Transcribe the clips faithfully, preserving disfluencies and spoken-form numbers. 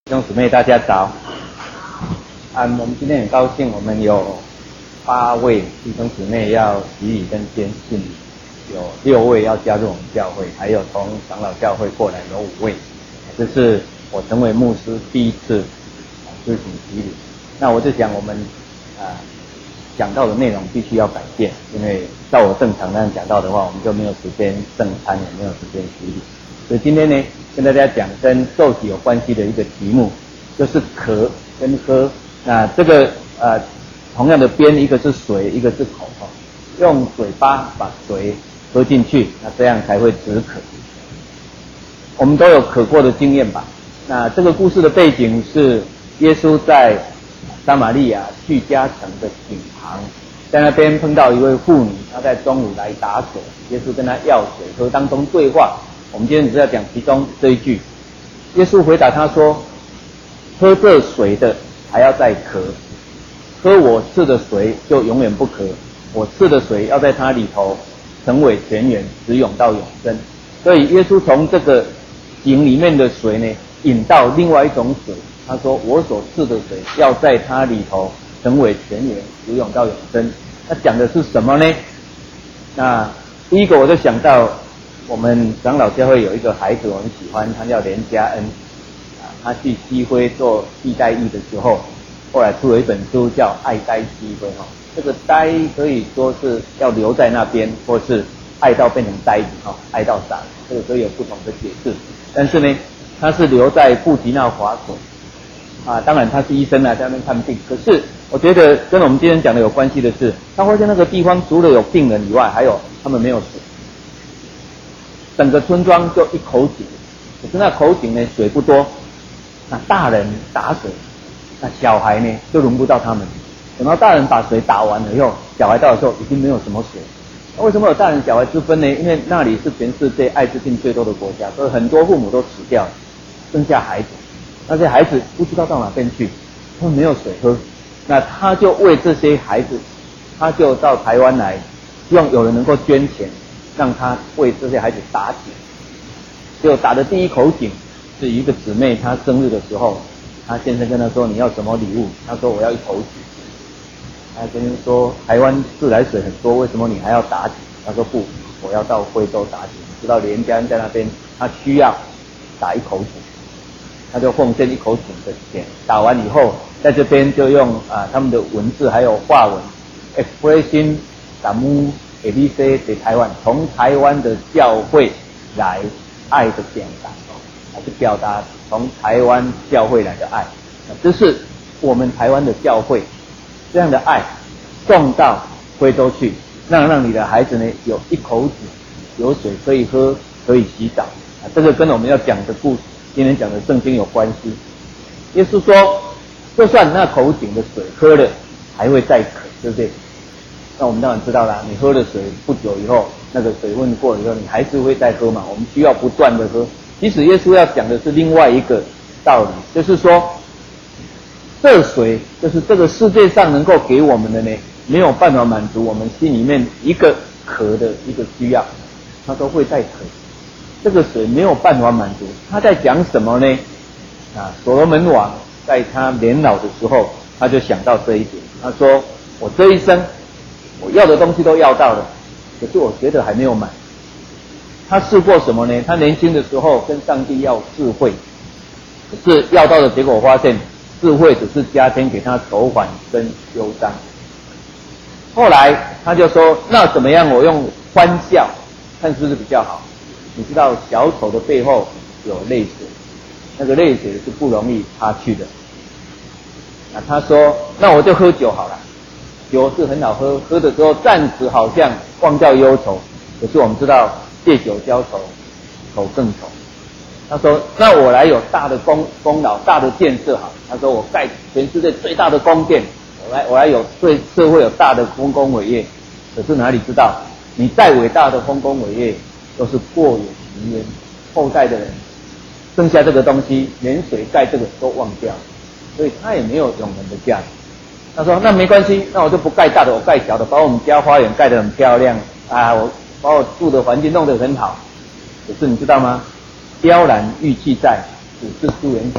弟兄姊妹，大家早。啊，我们今天很高兴，我们有八位弟兄姊妹要洗礼跟坚信，有六位要加入我们教会，还有从长老教会过来有五位。这是我成为牧师第一次啊施行洗礼。那我就想，我们啊讲到的内容必须要改变，因为照我正常那样讲到的话，我们就没有时间正餐，也没有时间洗礼。所以今天呢，跟大家讲跟受洗有关系的一个题目，就是渴跟喝。那这个呃同样的边，一个是水，一个是口哦，用嘴巴把水喝进去，那这样才会止渴。我们都有渴过的经验吧？那这个故事的背景是耶稣在撒玛利亚叙加城的井旁，在那边碰到一位妇女，她在中午来打水，耶稣跟她要水喝，当中对话。我们今天只是要讲其中这一句。耶稣回答他说：喝这水的还要再渴，喝我赐的水就永远不渴，我赐的水要在它里头成为泉源，直涌到永生。所以耶稣从这个井里面的水呢，引到另外一种水，他说我所赐的水要在它里头成为泉源，直涌到永生。那讲的是什么呢？那第一个我就想到我们长老教会有一个孩子，我很喜欢，他叫连嘉恩啊。他去西非做替代役的时候，后来出了一本书叫《爱呆西非》哈。这个呆可以说是要留在那边，或是爱到变成呆子哈，爱到傻，这个可以有不同的解释。但是呢，他是留在布吉纳法索啊，当然他是医生啊，在那边看病。可是我觉得跟我们今天讲的有关系的是，他发现那个地方除了有病人以外，还有他们没有水。整个村庄就一口井，可是那口井呢水不多，那大人打水，那小孩呢就轮不到他们。等到大人把水打完了以后，小孩到的时候已经没有什么水。那为什么有大人小孩之分呢？因为那里是全世界艾滋病最多的国家，所以很多父母都死掉了，剩下孩子。那些孩子不知道到哪边去，他们没有水喝。那他就为这些孩子，他就到台湾来，希望有人能够捐钱，让他为这些孩子打井。结果打的第一口井是一个姊妹，她生日的时候，她先生跟她说：“你要什么礼物？”她说：“我要一口井。”她先生说：“台湾自来水很多，为什么你还要打井？”她说：“不，我要到非洲打井。”知道连家人在那边，他需要打一口井，他就奉献一口井的钱。打完以后，在这边就用啊他们的文字还有话文 ，expression 打木。给 B C 给台湾，从台湾的教会来爱的表达，还是表达从台湾教会来的爱，这是我们台湾的教会这样的爱送到非洲去，让让你的孩子呢有一口井，有水可以喝，可以洗澡啊。这个跟我们要讲的故事，今天讲的圣经有关系。耶稣说，就算那口井的水喝了，还会再渴，对不对？那我们当然知道啦，你喝了水不久以后，那个水温过了以后，你还是会再喝嘛。我们需要不断的喝。其实耶稣要讲的是另外一个道理，就是说，这水就是这个世界上能够给我们的呢，没有办法满足我们心里面一个渴的一个需要，他都会再渴。这个水没有办法满足。他在讲什么呢？啊，所罗门王在他年老的时候，他就想到这一点。他说：“我这一生。”我要的东西都要到了，可是我觉得还没有满。他试过什么呢？他年轻的时候跟上帝要智慧，可是要到的结果发现，智慧只是加添给他愁烦跟忧伤。后来他就说：“那怎么样？我用欢笑，看是不是比较好？”你知道小丑的背后有泪水，那个泪水是不容易擦去的。那他说：“那我就喝酒好了。”酒是很好喝，喝的时候暂时好像忘掉忧愁，可是我们知道借酒浇愁，愁更愁。他说：“那我来有大的功功劳，大的建设好。”他说：“我盖全世界最大的宫殿，我来我来有对社会有大的丰功伟业。”可是哪里知道，你再伟大的丰功伟业，都是过眼云烟，后代的人剩下这个东西，连水盖这个都忘掉了，所以他也没有永恒的价值。他说：“那没关系，那我就不盖大的，我盖小的，把我们家花园盖得很漂亮啊，我把我住的环境弄得很好。可是你知道吗？雕栏玉砌在，只是朱颜长。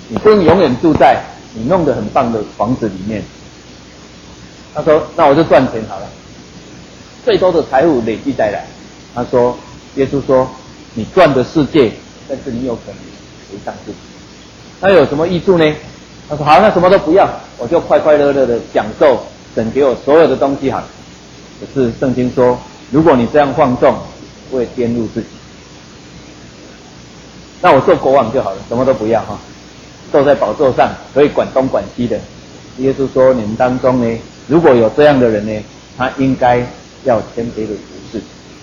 你不能永远住在你弄得很棒的房子里面。他说，那我就赚钱好了，最多的财富累积带来。他说，耶稣说，你赚的世界，但是你有可能赔上自己，那有什么益处呢？他说好，那什么都不要，我就快快乐乐的享受神给我所有的东西好了。可是圣经说，如果你这样放纵，会玷污自己。那我做国王就好了，什么都不要哈，坐在宝座上可以管东管西的。耶稣说，你们当中呢，如果有这样的人呢，他应该要谦卑的服侍。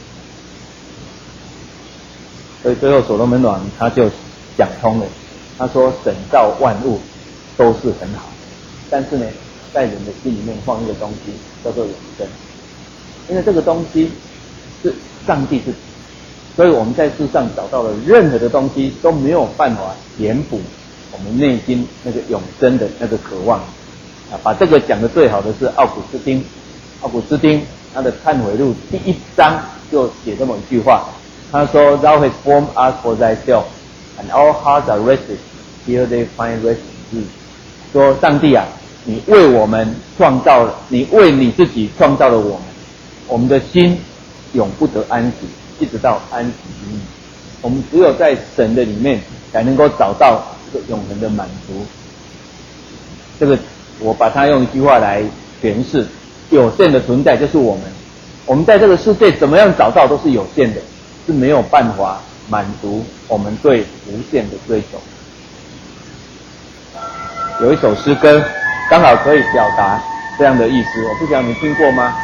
所以最后所罗门王他就讲通了，他说神造万物都是很好，但是呢，在人的心里面放一个东西叫做永生，因为这个东西是上帝自己，所以我们在世上找到的任何的东西都没有办法填补我们内心那个永生的那个渴望啊。把这个讲得最好的是奥古斯丁，奥古斯丁他的忏悔录第一章就写这么一句话，他说 Thou hast formed us for thyself, and our hearts are rested, here they find rest in thee。 说上帝啊，你为我们创造了，你为你自己创造了我们，我们的心永不得安息，一直到安息于你。我们只有在神的里面才能够找到这个永恒的满足。这个我把它用一句话来诠释，有限的存在就是我们，我们在这个世界怎么样找到都是有限的，是没有办法满足我们对无限的追求。有一首诗歌刚好可以表达这样的意思，我不晓得你听过吗？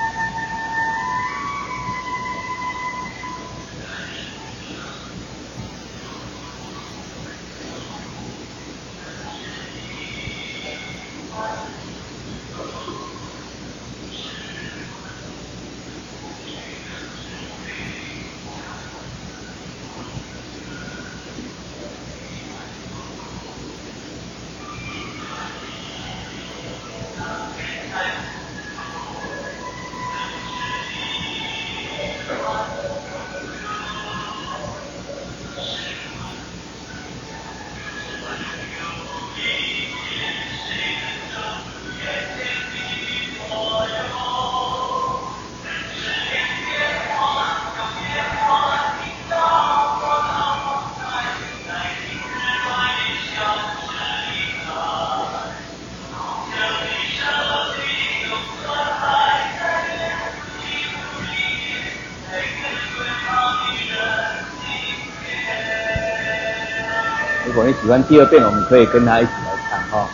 如果你喜欢第二遍，我们可以跟他一起来唱哈。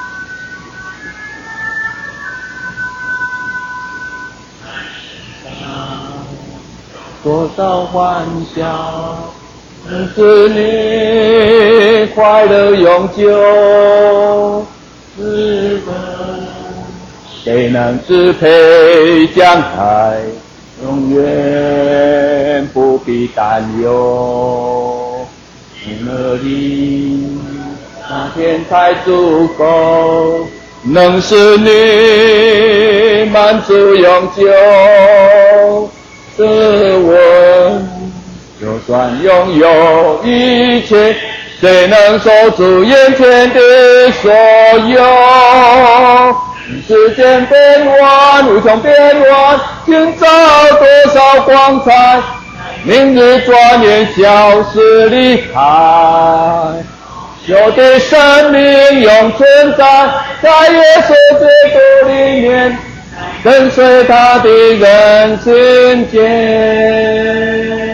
多少欢笑，是你快乐永久，是的，谁能支配将来，永远不必担忧。哪里那天才足够，能使你满足永久？试问，就算拥有一切，谁能守住眼前的所有？时间变幻，无穷变幻，今朝多少光彩，明日转眼消失离开。有的生命永存在，在耶稣基督里面，跟随他的人世间。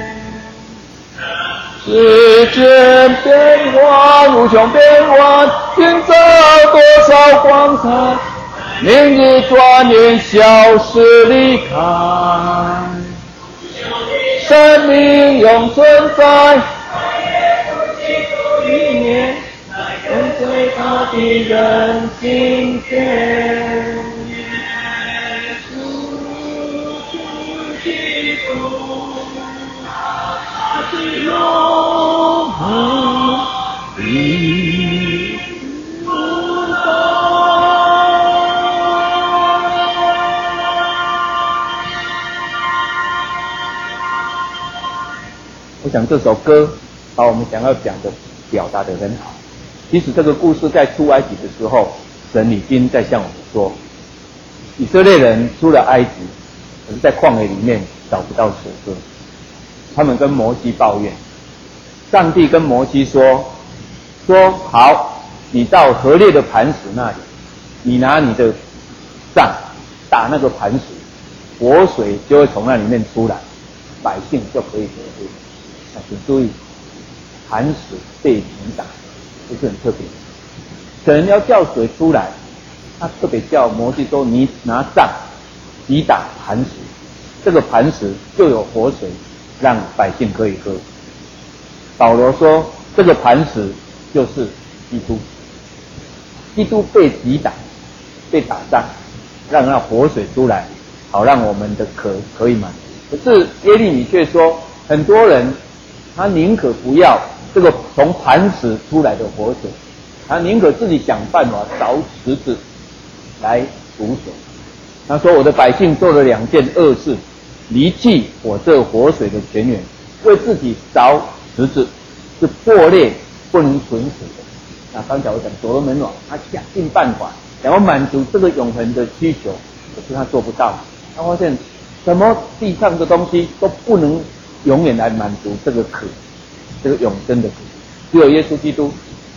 时间变幻，无穷变幻，今朝多少光彩，明日转眼消失离开。生命永存在里面，跟随他的人心间。基督，他的永恒的不倒。我想这首歌把我们想要讲的表达得很好。 其实这个故事在出埃及的时候，神已经在向我们说，以色列人出了埃及，可是在旷野里面找不到水喝，他们跟摩西抱怨，上帝跟摩西说，说好，你到河烈的磐石那里，你拿你的杖打那个磐石，活水就会从那里面出来，百姓就可以得喝。那请注意，磐石被击打，这是很特别。神要叫水出来，他特别叫摩西说，你拿杖击打磐石，这个磐石就有活水，让百姓可以喝。保罗说，这个磐石就是基督，基督被击打，被打仗，让那活水出来，好让我们的渴可以满足。可是耶利米却说，很多人他宁可不要这个从磐石出来的活水，他宁可自己想办法凿池子来补水。他说，我的百姓做了两件恶事，离弃我这活水的泉源，为自己凿池子，是破裂不能存水的。那刚才我讲所罗门王，他想尽办法想要满足这个永恒的需求，可是他做不到。他发现什么地上的东西都不能永远来满足这个渴，这个永生的渴，只有耶稣基督。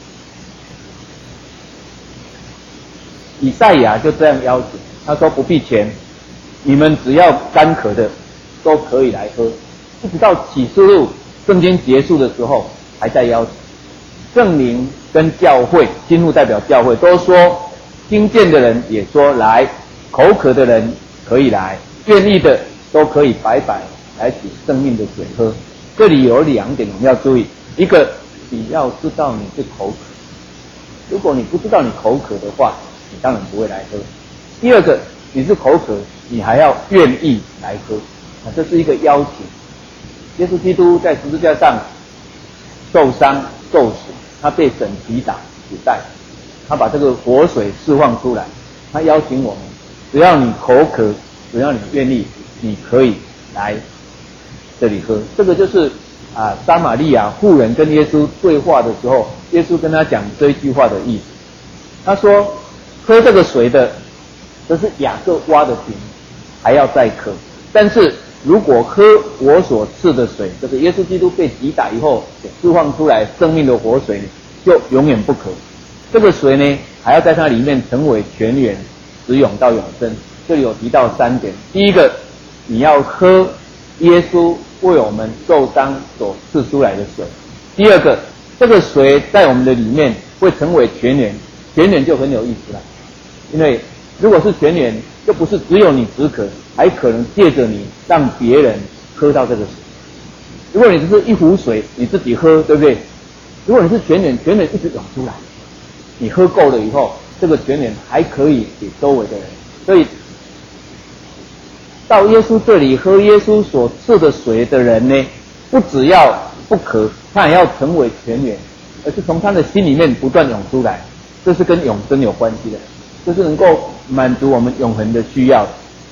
以赛亚就这样要求，他说，不必钱，你们只要干渴的都可以来喝。一直到启示录圣经结束的时候还在要求。圣灵跟教会，经路代表教会，都说，听见的人也说来，口渴的人可以来，愿意的都可以白白来取生命的水喝。这里有两点我们要注意，一个，你要知道你是口渴，如果你不知道你口渴的话，你当然不会来喝。第二个，你是口渴，你还要愿意来喝，啊，这是一个邀请。耶稣基督在十字架上受伤受死，他被神击打死在，他把这个活水释放出来，他邀请我们，只要你口渴，只要你愿意，你可以来这里喝。这个就是啊，撒玛利亚妇人跟耶稣对话的时候，耶稣跟他讲这一句话的意思。他说，喝这个水的，这是雅各挖的井，还要再渴。但是如果喝我所赐的水，这个耶稣基督被击打以后释放出来生命的活水，就永远不渴。这个水呢，还要在它里面成为泉源，直涌到永生。这里有提到三点：第一个，你要喝耶稣为我们受伤所赐出来的水；第二个，这个水在我们的里面会成为泉源，泉源就很有意思了，因为如果是泉源，就不是只有你止渴，还可能借着你让别人喝到这个水。如果你只是一壶水，你自己喝，对不对？如果你是泉源，泉源一直涌出来，你喝够了以后，这个泉源还可以给周围的人。所以到耶稣这里喝耶稣所赐的水的人呢，不只要不渴，他也要成为泉源，而是从他的心里面不断涌出来。这是跟永生有关系的，这是能够满足我们永恒的需要的。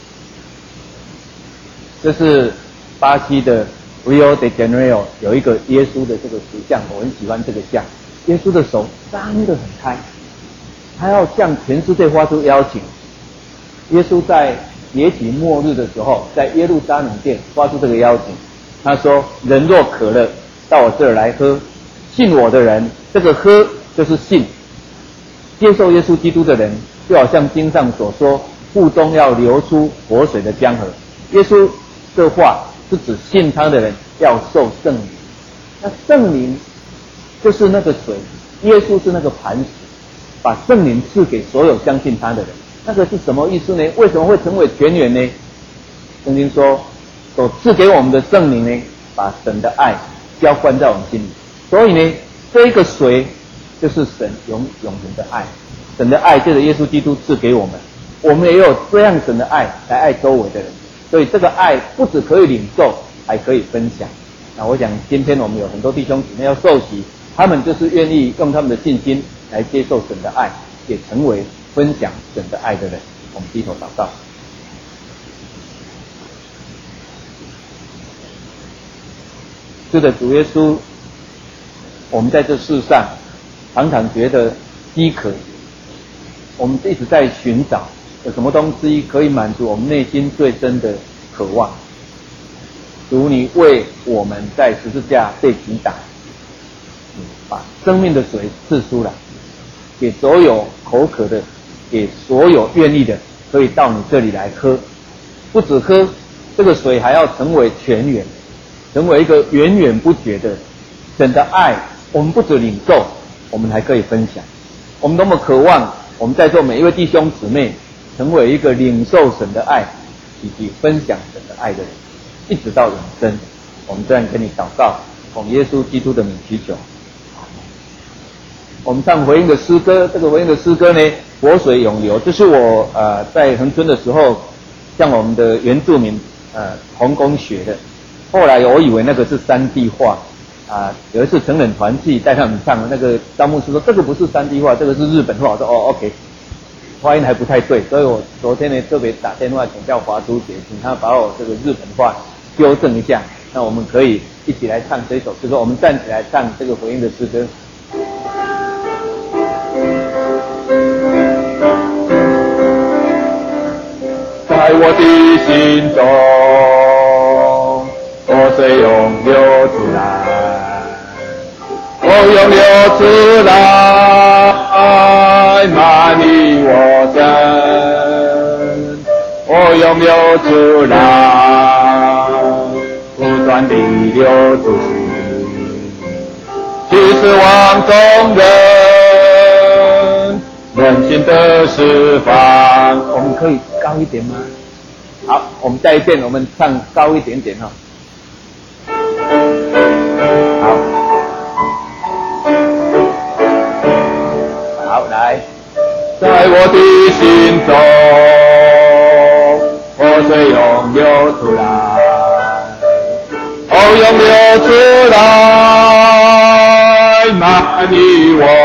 这是巴西的 Rio de Janeiro 有一个耶稣的这个石像，我很喜欢这个像。耶稣的手张得很开，他要向全世界发出邀请。耶稣在节期末日的时候，在耶路撒冷殿发出这个邀请，他说：人若渴了，到我这儿来喝，信我的人，这个喝就是信。接受耶稣基督的人，就好像经上所说，腹中要流出活水的江河。耶稣这话是指信他的人要受圣灵，那圣灵就是那个水，耶稣是那个磐石，把圣灵赐给所有相信他的人。那个是什么意思呢？为什么会成为泉源呢？圣经说，所赐给我们的圣灵呢，把神的爱浇灌在我们心里。所以呢，这一个水就是神永永恒的爱，神的爱借着耶稣基督赐给我们，我们也有这样神的爱来爱周围的人。所以这个爱不只可以领受，还可以分享。那我想今天我们有很多弟兄姊妹要受洗，他们就是愿意用他们的信心来接受神的爱，也成为分享神的爱的人。我们低头祷告。是的，主耶稣，我们在这世上常常觉得饥渴，我们一直在寻找有什么东西可以满足我们内心最深的渴望。主，你为我们在十字架被击打，把生命的水赐出来，给所有口渴的，给所有愿意的，可以到你这里来喝。不只喝这个水，还要成为泉源，成为一个源源不绝的神的爱。我们不只领受，我们还可以分享。我们多么渴望我们在座每一位弟兄姊妹成为一个领受神的爱以及分享神的爱的人，一直到永生。我们这样跟你祷告，奉耶稣基督的名祈求。我们唱回应的诗歌，这个回应的诗歌呢，活水永流，这是我呃在恒春的时候向我们的原住民呃童工学的。后来我以为那个是山地话啊、呃，有一次成人团契带他们唱，那个张牧师说这个不是山地话，这个是日本话。我说哦 OK， 发音还不太对，所以我昨天呢特别打电话请教华珠姐，请他把我这个日本话纠正一下。那我们可以一起来唱这首诗歌，我们站起来唱这个回应的诗歌。在我的心中，活水永流出来，我永流出来，满溢我身，我永流出来，不断地流出去，去使望众人人心的释放。我们可以高一点吗？好，我们再一遍，我们唱高一点点哈。好，好，来，在我的心中，活水永流出来，哦，永流出来，满溢我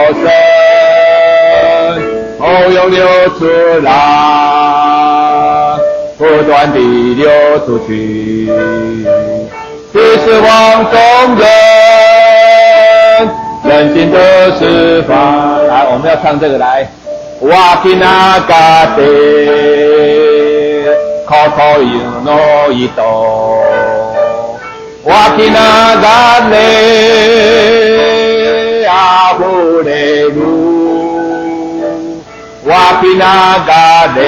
身，哦，永流出来，不断地流出去，去使望众人人心的释放。来，我们要唱这个来。哇吉那嘎的，口口有诺一朵。哇吉那嘎的，阿布雷鲁。哇吉那嘎的。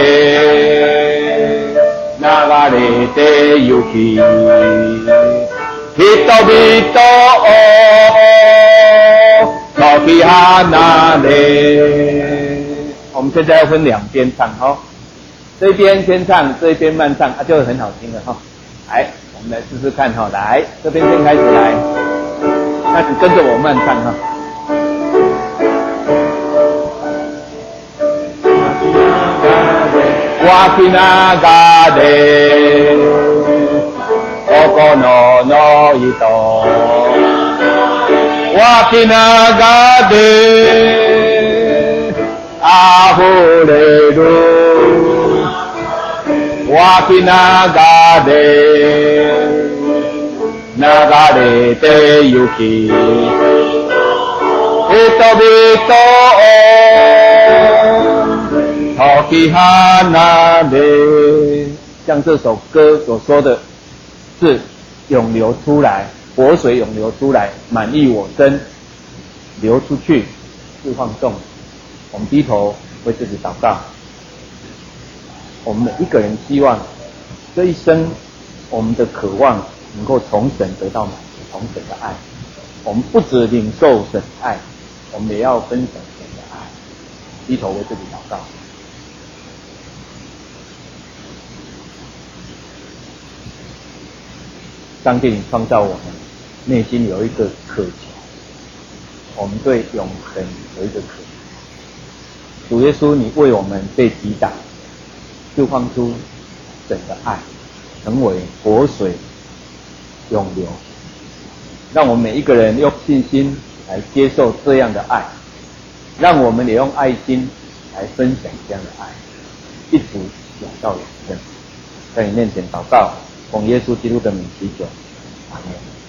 流れてゆき、人々を解き放れ。我们现在要分两边唱哈，这边先唱，这边慢唱，啊，就会很好听了哈。来，我们来试试看哈，来，这边先开始来，那你跟着我慢唱哈。わきながれおこののいとわきながれあふれるわきながれ流れてゆき人々を解き放れ，像这首歌所说的是涌流出来，活水涌流出来，满溢我身，流出去，释放众。我们低头为自己祷告。我们每一个人希望这一生我们的渴望能够从神得到满足，从神的爱。我们不只领受神的爱，我们也要分享神的爱。低头为自己祷告。上帝，你创造我们，内心有一个渴求，我们对永恒有一个渴求。主耶稣，你为我们被击打，就放出神的爱，成为活水永流，让我们每一个人用信心来接受这样的爱，让我们也用爱心来分享这样的爱，一直永到永生。在你面前祷告，奉耶稣基督的名祈求，阿门。